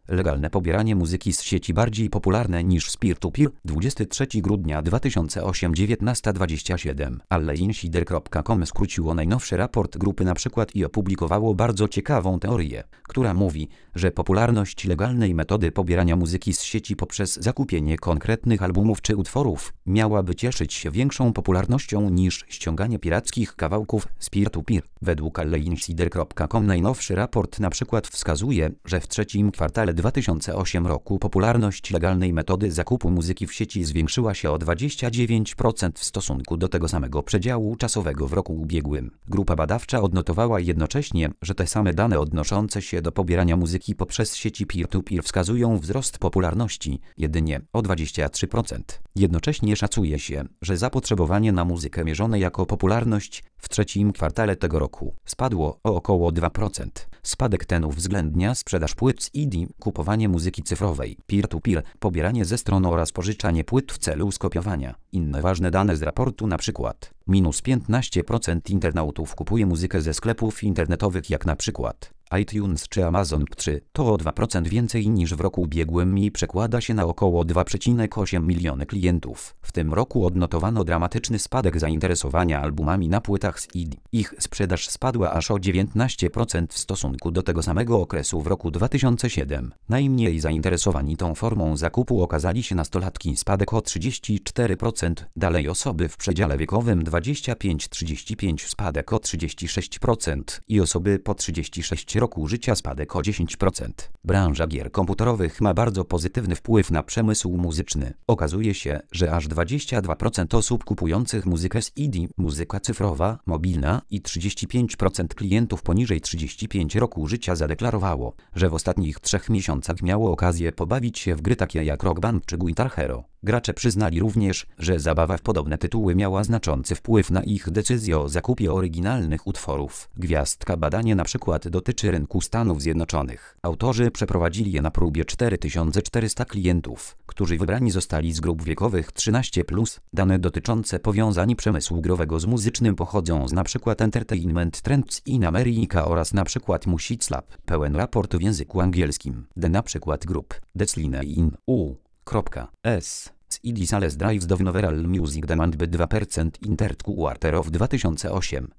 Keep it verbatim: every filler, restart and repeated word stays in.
Legalne pobieranie muzyki z sieci bardziej popularne niż z peer-to-peer. dwudziestego trzeciego grudnia dwa tysiące ósmego dziewiętnaście dwadzieścia siedem. Alleinsider kropka com skróciło najnowszy raport grupy na przykład i opublikowało bardzo ciekawą teorię, która mówi, że popularność legalnej metody pobierania muzyki z sieci poprzez zakupienie konkretnych albumów czy utworów miałaby cieszyć się większą popularnością niż ściąganie pirackich kawałków z peer-to-peer. Według Alleinsider kropka com najnowszy raport na przykład wskazuje, że w trzecim kwartale dwa tysiące ósmego roku popularność legalnej metody zakupu muzyki w sieci zwiększyła się o dwadzieścia dziewięć procent w stosunku do tego samego przedziału czasowego w roku ubiegłym. Grupa badawcza odnotowała jednocześnie, że te same dane odnoszące się do pobierania muzyki poprzez sieci peer-to-peer wskazują wzrost popularności jedynie o dwadzieścia trzy procent. Jednocześnie szacuje się, że zapotrzebowanie na muzykę mierzone jako popularność w trzecim kwartale tego roku spadło o około dwa procent. Spadek ten uwzględnia sprzedaż płyt z C D, kupowanie muzyki cyfrowej, peer-to-peer, pobieranie ze stron oraz pożyczanie płyt w celu skopiowania. Inne ważne dane z raportu na przykład minus piętnaście procent internautów kupuje muzykę ze sklepów internetowych jak na przykład iTunes czy Amazon trzy, to o dwa procent więcej niż w roku ubiegłym i przekłada się na około dwa przecinek osiem miliony klientów. W tym roku odnotowano dramatyczny spadek zainteresowania albumami na płytach z C D. Ich sprzedaż spadła aż o dziewiętnaście procent w stosunku do tego samego okresu w roku dwa tysiące siódmym. Najmniej zainteresowani tą formą zakupu okazali się nastolatki, spadek o trzydzieści cztery procent, dalej osoby w przedziale wiekowym dwadzieścia pięć do trzydziestu pięciu spadek o trzydzieści sześć procent i osoby po trzydziestu sześciu roku życia spadek o dziesięć procent. Branża gier komputerowych ma bardzo pozytywny wpływ na przemysł muzyczny. Okazuje się, że aż dwadzieścia dwa procent osób kupujących muzykę z C D, muzyka cyfrowa, mobilna i trzydzieści pięć procent klientów poniżej trzydziestu pięciu roku życia zadeklarowało, że w ostatnich trzech miesiącach miało okazję pobawić się w gry takie jak Rock Band czy Guitar Hero. Gracze przyznali również, że zabawa w podobne tytuły miała znaczący wpływ na ich decyzję o zakupie oryginalnych utworów. Gwiazdka badanie na przykład dotyczy rynku Stanów Zjednoczonych. Autorzy przeprowadzili je na próbie cztery tysiące czterystu klientów, którzy wybrani zostali z grup wiekowych trzynaście plus. Dane dotyczące powiązań przemysłu growego z muzycznym pochodzą z na przykład Entertainment Trends in America oraz na przykład Music Lab. Pełen raport w języku angielskim. D na przykład grup Decline in U. S. Z I D Sales Drives do Noveral Music Demand by dwa procent Internet Quarter of dwa tysiące ósmy.